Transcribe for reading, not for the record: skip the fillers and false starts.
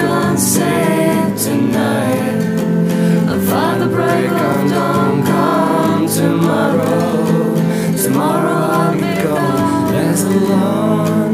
gone safe tonight. By the break of dawn, come tomorrow. Tomorrow I'll be gone. There's a long